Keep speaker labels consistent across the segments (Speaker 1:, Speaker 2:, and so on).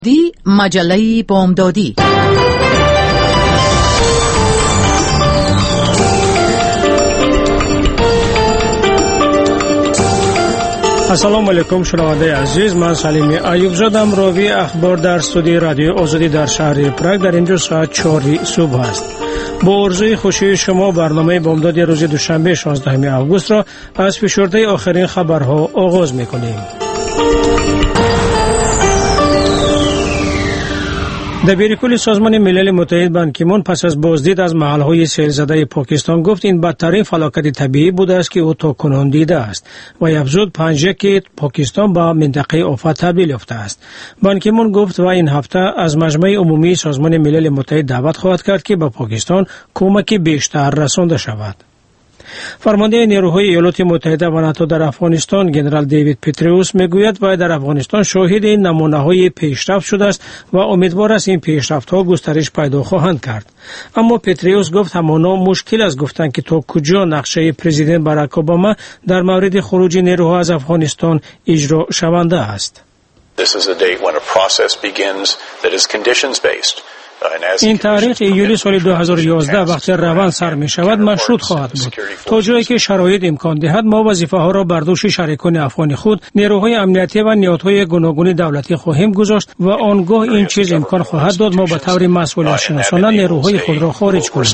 Speaker 1: دی مجله بامدادی.
Speaker 2: السلام علیکم شنونده عزیز، من سلیم ایوب زادم. راوی اخبار در استودیو رادیو آزادی در شهر پراگ. در اینجا ساعت 4 صبح است. با آرزوی خوشی شما برنامه بامداد روز دوشنبه 16 آگوست را از فشرده آخرین خبرها آغاز می‌کنیم. دبیرکل سازمان ملل متحد بان کی مون پس از بازدید از محل‌های سیل‌زده پاکستان گفت این بدترین فلاکت طبیعی بوده است که او تاکنون دیده است و افزود پنجه که پاکستان با منطقه آفت تبدیل یافته است. بان کی مون گفت و این هفته از مجمع عمومی سازمان ملل متحد دعوت خواهد کرد که به پاکستان کمک بیشتر رسانده شود. فرمانده نیروهای ایالات متحده و ناتو در افغانستان جنرال دیوید پتریوس میگوید باید در افغانستان شاهد این نمونه‌های پیشرفت شده است و امیدوار است این پیشرفت‌ها گسترش پیدا خواهند کرد. اما پتریوس گفت همانا مشکل است گفتن که تا کجا نقشه پرزیدنت باراک اوباما در مورد خروج نیروها از افغانستان اجرا شونده است. این تاریخ ایولی سال 2011 وقتی روند سر می شود مشروط خواهد بود. تا جایی که شرایط امکان دهد ما وظیفه ها را بر دوش شریکان افغان خود، نیروهای امنیتی و نهادهای گوناگون دولتی خواهیم گذاشت و آنگاه این چیز امکان خواهد داد ما به طور مسئولیت شناسانه نیروهای خود را خارج کنیم.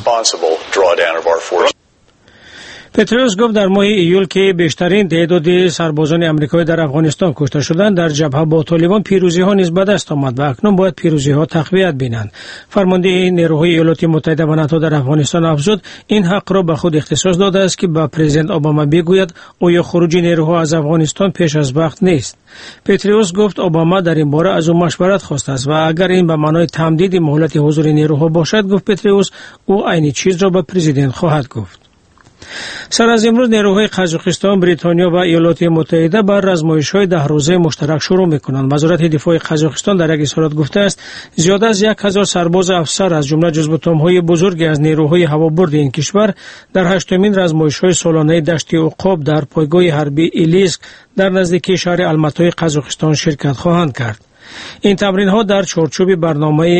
Speaker 2: پتریوس گفت در ماه ایول که بیشترین تعداد سربازان آمریکایی در افغانستان کشته شدند، در جبهه با طالبان پیروزی ها نیز به دست آمد و اکنون باید پیروزی ها تقویت بینند. فرمانده نیروهای ایالات متحده و ناتو در افغانستان افزود این حق را به خود اختصاص داده است که با پرزیدنت اوباما بگوید آیا خروج نیروها از افغانستان پیش از وقت نیست. پتریوس گفت اوباما در این باره از او مشورت خواسته است و اگر این به معنای تمدید مهلت حضور نیروها باشد، گفت پتریوس، او عین چیز را به پرزیدنت خواهد گفت. سر از امروز نیروهای قزاقستان، بریتانیا و ایالات متحده بر آزمایش‌های 10 روزه مشترک شروع می‌کنند. وزارت دفاع قزاقستان در یک اظهارات گفته است زیاده از 1000 سرباز افسر از جمله جزوتام‌های بزرگی از نیروهای هوابرد این کشور در 8مین آزمایش‌های سالانه دشت عقاب در پایگاه حربی ایلیسک در نزدیکی شهر الماتای قزاقستان شرکت خواهند کرد. این تمرین ها در چارچوب برنامه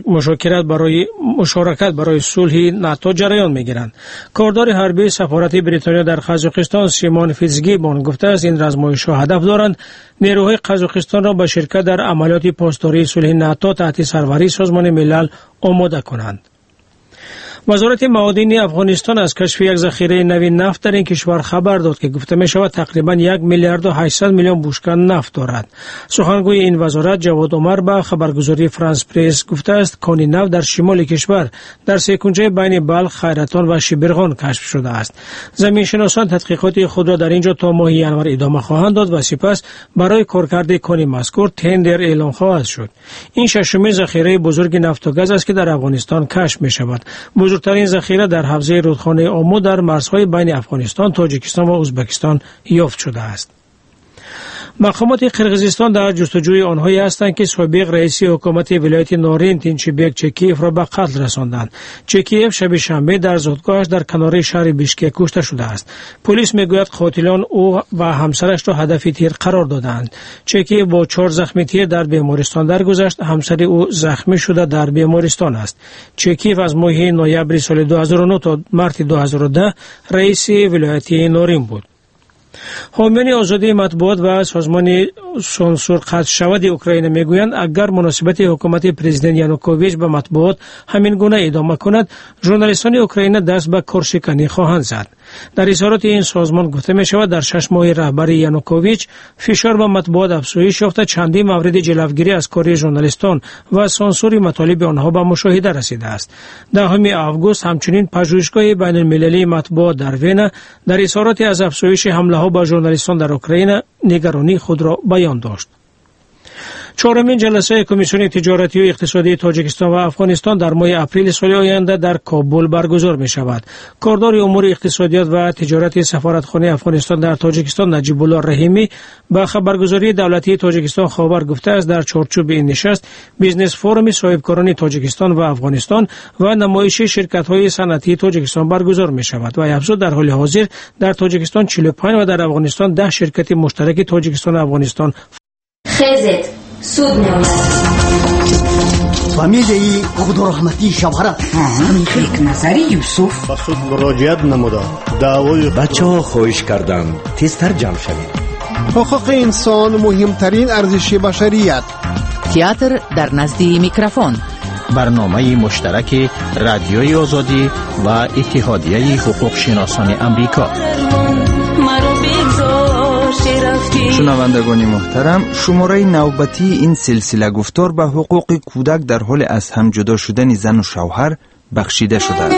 Speaker 2: مشارکت برای صلح ناتو جریان می گیرند. کاردار حربی سفارت بریتانیا در قزاقستان سیمون فیتزگیبون گفته است این آزمایش ها هدف دارند نیروهای قزاقستان را به شرکت در عملیات پاسداری صلح ناتو تحت سروری سازمان ملل آماده کنند. وزارت معادن افغانستان از کشف یک ذخیره نوی نفت در این کشور خبر داد که گفته می شود تقریبا 1 میلیارد و 800 میلیون بشکه نفت دارد. سخنگوی این وزارت جواد عمر به خبرگزاری فرانس پرس گفته است کان نفت در شمال کشور در سه کنجه بین بلخ، خیراتان و شبرغان کشف شده است. زمین شناسان تحقیقات خود را در اینجا تا ماه ژانویه ادامه خواهند داد و سپس برای کارکرد کان مذکور تندر اعلام خواهد شد. این ششمین ذخیره بزرگ نفت و گاز است که در افغانستان کشف می شود. بزرگترین ذخیره در حوزه رودخانه آمو در مرزهای بین افغانستان، تاجیکستان و ازبکستان یافت شده است. مقامات قرقیزستان در جستجوی آنهایی هستند که سابق رئیس حکومت ولایت نارین تینچیبک چکیف را به قتل رساندند. چکیف شب شنبه در زادگاهش در کنار شهر بیشکک کشته شده است. پلیس میگوید قاتلان او و همسرش را هدف تیر قرار دادند. چکیف با 4 زخم تیر در بیمارستان درگذشت. همسر او زخمی شده در بیمارستان است. چکیف از ماه نوامبر سال 2009 تا مارس 2010 رئیس ولایت نارین بود. حامیان آزادی مطبوعات و سازمان سانسور قطع شود اوکراین میگویند اگر مناسبت حکومت پرزیدنت یانوکوویچ به مطبوعات همین گونه ادامه کند، ژورنالیستان اوکراین دست به کارشکنی خواهند زد. در اظهارات این سازمان گفته می شود در 6 ماه رهبری یانوکوویچ فشار به مطبوعات افزایش یافته، چندین مورد جلوگیری از کار ژورنالیستان و سانسور مطالب آنها به مشاهده رسیده است. 10 آگوست همچنین پژوهشگاه بین المللی مطبوعات در وین در اظهارات از افزایش حمله ها به ژورنالیستان در اوکراین نگرانی خود را بیان داشت. 4مین جلسه کمیسیون تجارتی و اقتصادی تاجیکستان و افغانستان در ماه اپریل سال آینده در کابل برگزار می شود. کاردار امور اقتصادیات و تجارت سفارتخانه افغانستان در تاجیکستان نجیب الله رحیمی به خبرگزاری دولتی تاجیکستان خبر گفته است در چارچوب این نشست بیزنس فورم صاحبکاران تاجیکستان و افغانستان و نمایش شرکت‌های صنعتی تاجیکستان برگزار می شود و افزود در حال حاضر در تاجیکستان 45 و در افغانستان 10 شرکت مشترک تاجیکستان و افغانستان
Speaker 3: سود می‌آید.
Speaker 4: فهمیدی عبدالرحمتی شوهرت
Speaker 3: همین یک نظری یوسف
Speaker 5: به سود مراجعت نموده دعوای
Speaker 6: بچه ها خواهش کردند تیزتر جمع شوید.
Speaker 7: حقوق انسان مهمترین ارزش بشریت.
Speaker 1: تئاتر در نزد میکروفون.
Speaker 8: برنامه مشترک رادیوی آزادی و اتحادیه حقوق شناسان امریکا.
Speaker 9: شنوندگان محترم، شماره نوبتی این سلسله گفتار به حقوق کودک در حال از هم جدا شدن زن و شوهر بخشیده شده است.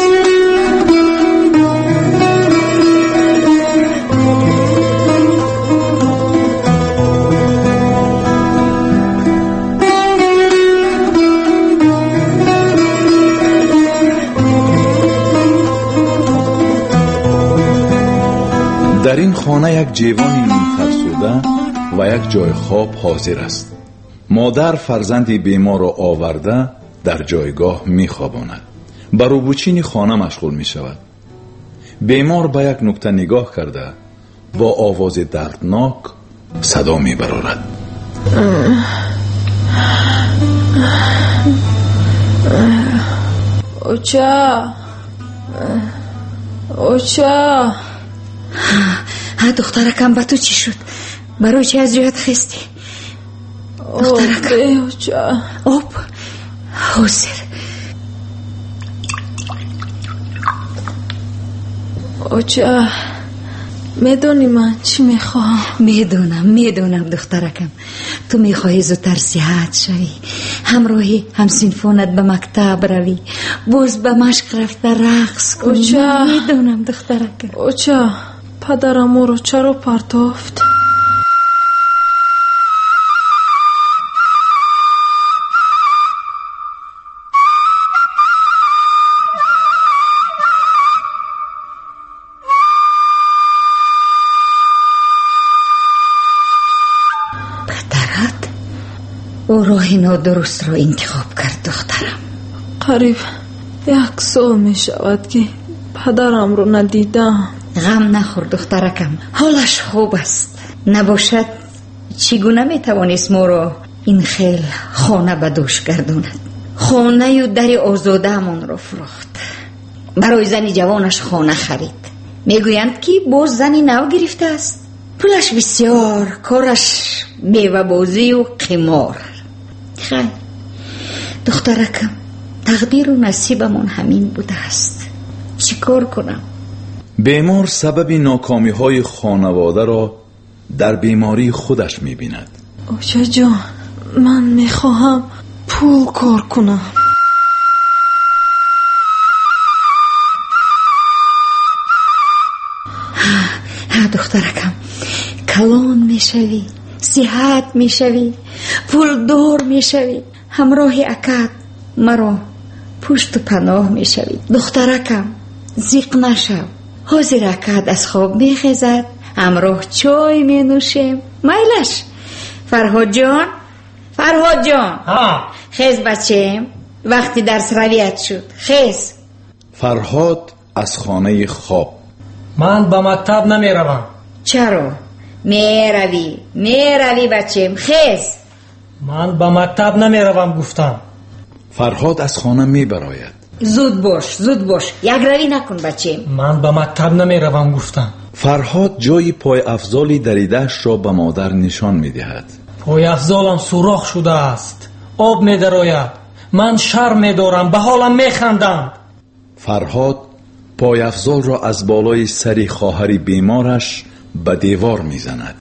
Speaker 10: در این خانه یک جیوان نیم فرسوده و یک جای خواب حاضر است. مادر فرزند بیمار را آورده در جایگاه می خواباند. بر روبوچین خانه مشغول می شود. بیمار به یک نکته نگاه کرده با آواز دردناک صدا می برآورد.
Speaker 3: اوچا دخترکم به تو چی شد؟ برای چی از جایت خستی؟ دخترکم اوچا آب حاضر. اوچا میدونی من چی میخوام؟ میدونم دخترکم، تو میخواهی زودتر صحت شوی، همراهی همسینفونت به مکتب روی، باز به مشق رفته رقص کنی. میدونم دخترکم. اوچا پدرم او رو چرا پرتافت؟ او راه نادرست را انتخاب کرد دخترم. قریب 1 سال می شود که پدرم رو ندیدم. غم نخور دخترکم، حالش خوب است. نباشد چگونه می توانست ما را این خیل خانه به دوش گرداند؟ خانه و در آزاده من را فروخت، برای زنی جوانش خانه خرید. میگویند که باز زنی نو گرفته است، پولش بسیار، کارش میوه بازی و قمار. خیر دخترکم، تقدیر و نصیبمون همین بوده است، چی کار کنم؟
Speaker 10: بیمار سبب ناکامی های خانواده را در بیماری خودش می‌بیند.
Speaker 3: اوچا جان، من میخواهم پول کار کنم. ها دخترکم، کلان میشوی، صحت میشوی، پول دار میشوی، همراه اکد مرا پشت و پناه میشوی. دخترکم زیق نشو، حاضر اکد از خواب میخیزد، همراه چای مینوشیم. میلش فرهاد جان خیز بچه، وقتی درس رویت شد، خیز.
Speaker 10: فرهاد از خانه خواب:
Speaker 2: من به مکتب نمیروم.
Speaker 3: چرا؟ میروی بچه، خیز.
Speaker 2: من به مکتب نمیروم گفتم.
Speaker 10: فرهاد از خانه میبراید.
Speaker 3: زود باش، یک روی نکن بچه.
Speaker 2: من به مکتب نمیروم گفتم.
Speaker 10: فرهاد جای پای افضالی دریده‌اش را به مادر نشان میدهد.
Speaker 2: پای افضالم سوراخ شده است، آب میدراید، من شرم میدارم، به حالم میخندم.
Speaker 10: فرهاد پای افضال را از بالای سری خواهر بیمارش به دیوار میزند.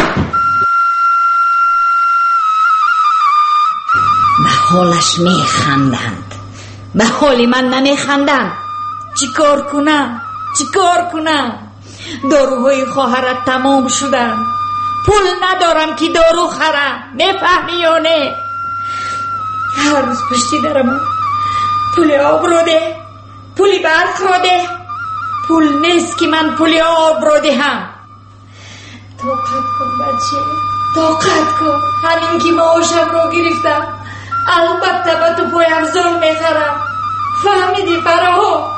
Speaker 3: به حالش میخندند، به حالی من نمیخندند. چی کار کنم؟ داروهای خواهرت تمام شدن، پول ندارم که دارو خرم، میفهمی یا نه؟ هر روز پشتی درم پول آب رو ده، پولی برق رو ده، پول نیست که من پولی آب رو دهم. طاقت کن بچه، طاقت کن. همین که معاشم رو گرفتم، البته با تو پای افضال میخرم، فهمیدی فرهاد؟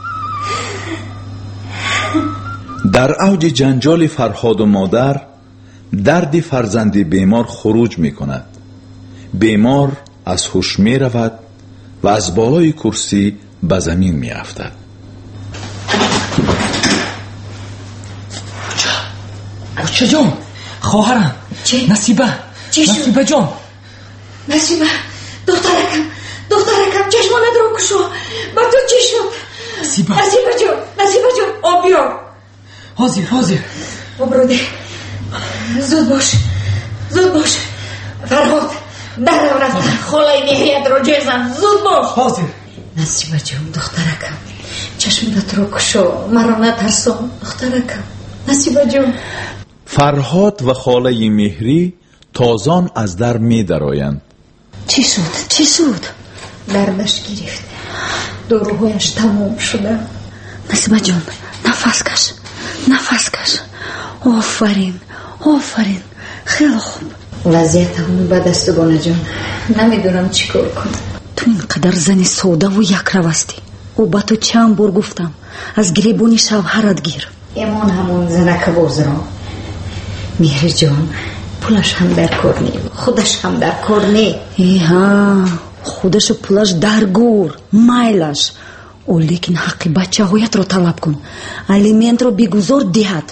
Speaker 10: در اوج جنجال فرهاد و مادر، درد فرزند بیمار خروج می کند بیمار از هوش می رود و از بالای کرسی به زمین می افتد.
Speaker 11: بچه جان، خواهرم. نصیبه جان.
Speaker 3: نصیبه دخترکم چشمانت رو کشو. بر تو چی شد؟ نصیبه جان آب بیار.
Speaker 11: حاضر.
Speaker 3: ببروده. زود باش. فرهاد در رفتن خالای مهریت رو جزن. زود باش.
Speaker 11: حاضر.
Speaker 3: نصیبه جان دخترکم چشمانت رو کشو. مرا نترسون دخترکم. نصیبه جان.
Speaker 10: فرهاد و خاله مهری تازان از در می درآیند.
Speaker 3: چی شد؟ دردش گرفت. داروهایش تمام شده. نصیبه جان نفس کش. آفرین خیلی خوب. وضعیتم بد است گونه جان. نمیدونم چی کار کنم. تو اینقدر زنی ساده و یک رو هستی. و با تو چند بار گفتم از گریبونی شوهرت گیر. ایمان همون زنک باز را. مهری جان پولش هم در کار نی، خودش هم در کار نی. خودش و پولش در گور مایلش. او لیکن حقی بچه هایت رو طلب کن. الیمنت رو بگذار دهد.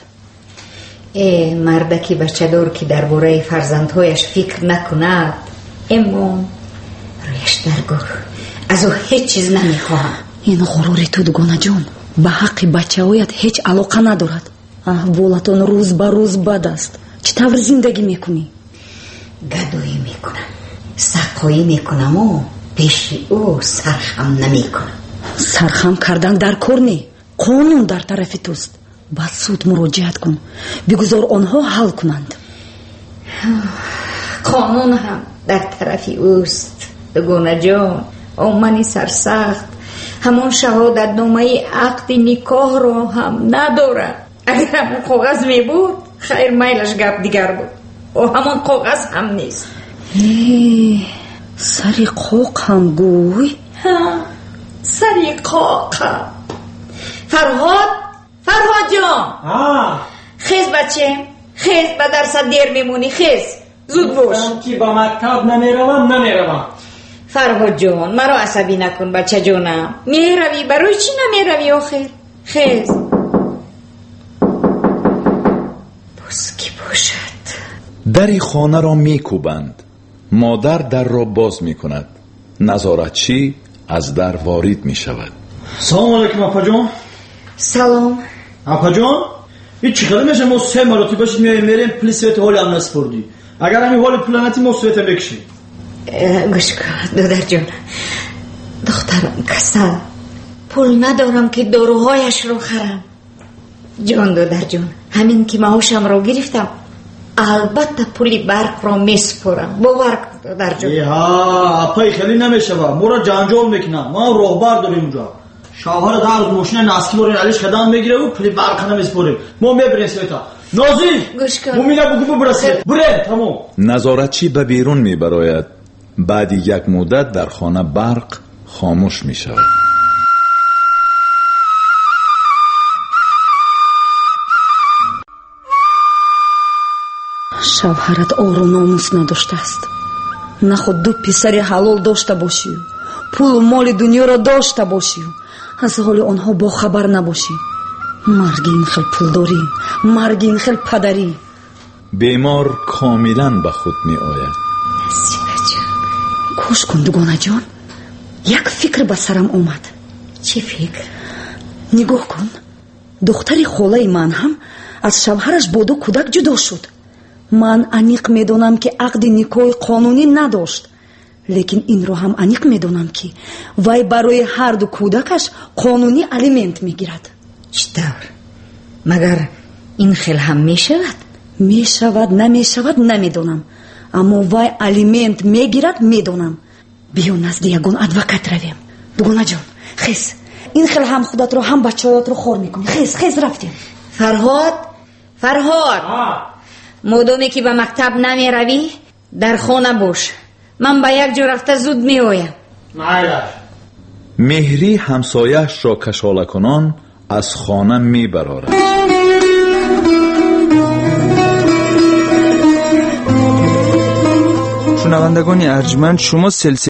Speaker 3: مردکی بچه دار که در باره فرزندهایش فکر نکند اما رویش در گور. از او هیچ چیز نمیخواهم. این غروری تو دگونه جان به حق بچه هایت هیچ علاقه ندارد. احوالتون روز به روز بد است. چطور زندگی میکنی؟ گدایی میکنم، سقایی میکنم و پیش او سرخم نمیکنم. سرخم کردن در کار نی. قانون در طرف توست. با سود مراجعت کن. بگذار آنها حل کنند. قانون هم در طرف اوست دگونه جان. منی سرسخت همون شهادت نامه عقد نکاح رو هم نداره. اگر همون کاغذ می بود خیر میلش گپ دیگر بود. و همون کاغذ هم نیست. سریقاق هم گوی؟ سریقاق هم. فرهاد جان. خیز بچه خیز. به درست دیر میمونی. خیز زود باش.
Speaker 11: که با مکتب نمیروم.
Speaker 3: فرهاد جان مرا عصبی نکن بچه جانم. میروی برای چی نمیروی آخر؟ خیز. باز کی باشد؟
Speaker 10: در خانه را میکوبند. مادر در را باز میکند. نظارتچی از در وارد میشود.
Speaker 11: سلام علیکم اپا جان.
Speaker 3: سلام
Speaker 11: اپا جان. این چی خیلی میشه ما 3 مراتی باشید میریم پلی سویت حالی هم نسپردی. اگر همین حال پلانتی ما سویت بکشید.
Speaker 3: گوش کن دادر جان. دخترم کسل پول ندارم که داروهایش رو خرم. جان دادر جان همین که معاشم رو گرفتم البته پولی برق رو میسپرم. باور کن دادر جان.
Speaker 11: اپای خیلی نمیشه ما را جنجال میکنم. ما راهبر داریم اونجا. شوهر در ماشین نسکی برین علیش قدم میگیره و پولی برق نمیسپره. ما میبریم سویتا. نازی
Speaker 3: گوش کن.
Speaker 11: مومینا بگو برسه. بریم تمام.
Speaker 10: نظارتچی به بیرون میبراید. بعد یک مدت در خانه برق خاموش میشود.
Speaker 3: شوهرت آر و ناموس نداشته است. نه خود 2 پسر حلال داشته باشی، پول و مال دنیا را داشته باشی، از حال آنها با خبر نباشی. مرگ این خیل پولداری، مرگ این خیل پدری.
Speaker 10: بیمار کاملا به خود می آید.
Speaker 3: نصیبه جان گوش کن دگانه جان. یک فکر به سرم اومد. چی فکر؟ نگاه کن. دختری خاله من هم از شوهرش با 2 کودک جدا شد. من انیق میدونم که عقد نکاح قانونی نداشت. لیکن این رو هم انیق میدونم که وای برای هر 2 کودکش قانونی الیمنت میگیرد. چطور؟ مگر این خیل هم میشود؟ میشود نمیشود نمیدونم، اما وای الیمنت میگیرد میدونم. بیا نزد یگان ادوکات رویم. دگانه جان خیز. این خیل هم خودت رو هم بچه‌هات رو خور میکنی. خیز رفتیم. فرهاد مادامی که به مکتب نمی روی در خانه باش. من به یک جا رفته زود می آیم.
Speaker 10: مهری همسایش را کشاله کنان از خانه می برارد.
Speaker 9: شنوندگان ارجمند، شما سلسله